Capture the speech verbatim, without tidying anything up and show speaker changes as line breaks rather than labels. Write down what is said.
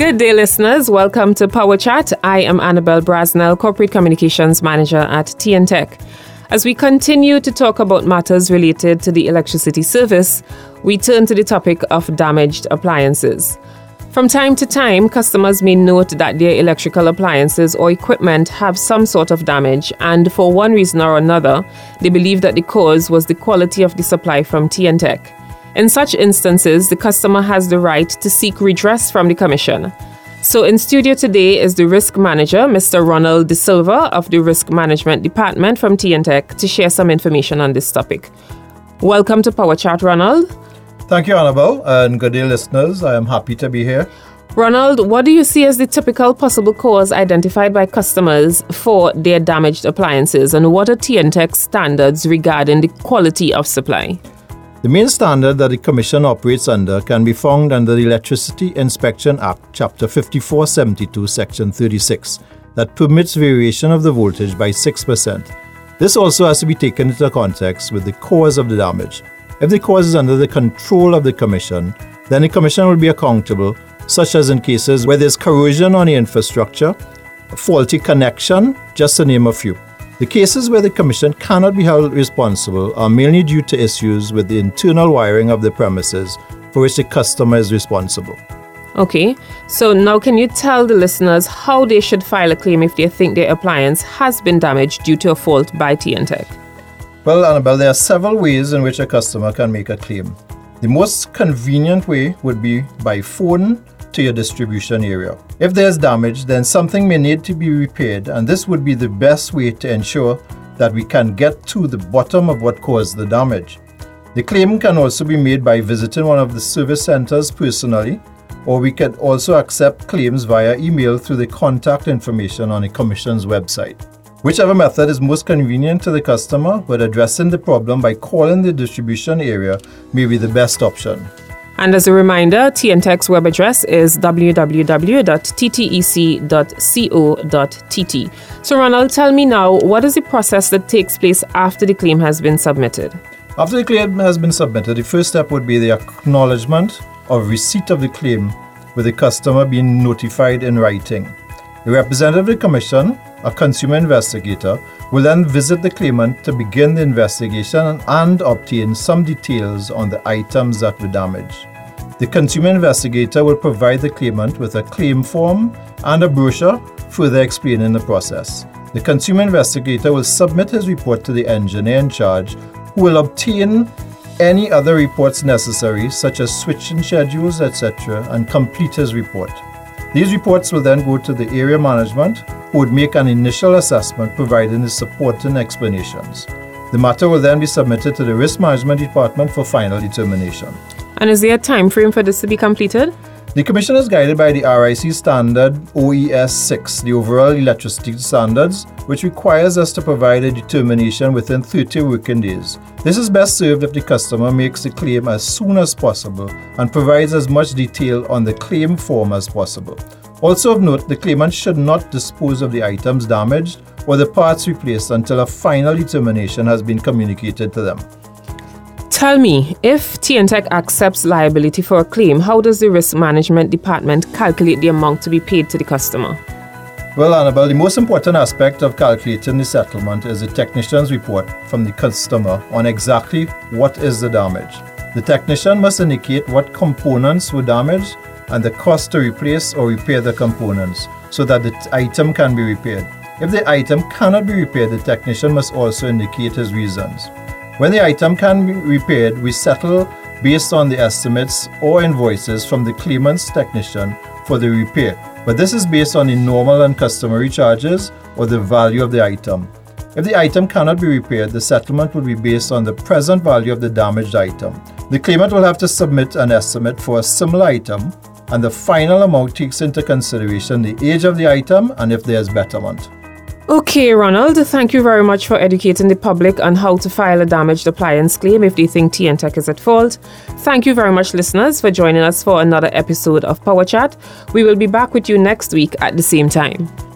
Good day, listeners. Welcome to Power Chat. I am Annabelle Brasnell, Corporate Communications Manager at T N Tech. As we continue to talk about matters related to the electricity service, we turn to the topic of damaged appliances. From time to time, customers may note that their electrical appliances or equipment have some sort of damage, and for one reason or another, they believe that the cause was the quality of the supply from T N Tech. In such instances, the customer has the right to seek redress from the Commission. So in studio today is the Risk Manager, Mister Ronald De Silva of the Risk Management Department from T N Tech, to share some information on this topic. Welcome to Power Chat, Ronald.
Thank you, Annabelle, and good day, listeners. I am happy to be here.
Ronald, what do you see as the typical possible cause identified by customers for their damaged appliances, and what are T N Tech's standards regarding the quality of supply?
The main standard that the Commission operates under can be found under the Electricity Inspection Act, Chapter fifty-four seventy-two, Section thirty-six, that permits variation of the voltage by six percent. This also has to be taken into context with the cause of the damage. If the cause is under the control of the Commission, then the Commission will be accountable, such as in cases where there's corrosion on the infrastructure, a faulty connection, just to name a few. The cases where the Commission cannot be held responsible are mainly due to issues with the internal wiring of the premises for which the customer is responsible.
Okay, so now can you tell the listeners how they should file a claim if they think their appliance has been damaged due to a fault by T N Tech?
Well, Annabelle, there are several ways in which a customer can make a claim. The most convenient way would be by phone to your distribution area. If there's damage, then something may need to be repaired, and this would be the best way to ensure that we can get to the bottom of what caused the damage. The claim can also be made by visiting one of the service centers personally, or we can also accept claims via email through the contact information on the Commission's website. Whichever method is most convenient to the customer, but addressing the problem by calling the distribution area may be the best option.
And as a reminder, T N Tech's web address is w w w dot t t e c dot co dot t t. So Ronald, tell me now, what is the process that takes place after the claim has been submitted?
After the claim has been submitted, the first step would be the acknowledgement of receipt of the claim, with the customer being notified in writing. The representative of the Commission, a consumer investigator, will then visit the claimant to begin the investigation and obtain some details on the items that were damaged. The consumer investigator will provide the claimant with a claim form and a brochure further explaining the process. The consumer investigator will submit his report to the engineer in charge, who will obtain any other reports necessary, such as switching schedules, et cetera, and complete his report. These reports will then go to the area management, who would make an initial assessment providing the supporting explanations. The matter will then be submitted to the Risk Management Department for final determination.
And is there a time frame for this to be completed?
The Commission is guided by the R I C standard O E S six, the Overall Electricity Standards, which requires us to provide a determination within thirty working days. This is best served if the customer makes the claim as soon as possible and provides as much detail on the claim form as possible. Also of note, the claimant should not dispose of the items damaged or the parts replaced until a final determination has been communicated to them.
Tell me, if T N Tech accepts liability for a claim, how does the Risk Management Department calculate the amount to be paid to the customer?
Well, Annabelle, the most important aspect of calculating the settlement is the technician's report from the customer on exactly what is the damage. The technician must indicate what components were damaged and the cost to replace or repair the components so that the item can be repaired. If the item cannot be repaired, the technician must also indicate his reasons. When the item can be repaired, we settle based on the estimates or invoices from the claimant's technician for the repair, but this is based on the normal and customary charges or the value of the item. If the item cannot be repaired, the settlement will be based on the present value of the damaged item. The claimant will have to submit an estimate for a similar item, and the final amount takes into consideration the age of the item and if there is betterment.
Okay, Ronald, thank you very much for educating the public on how to file a damaged appliance claim if they think T N Tech is at fault. Thank you very much, listeners, for joining us for another episode of Power Chat. We will be back with you next week at the same time.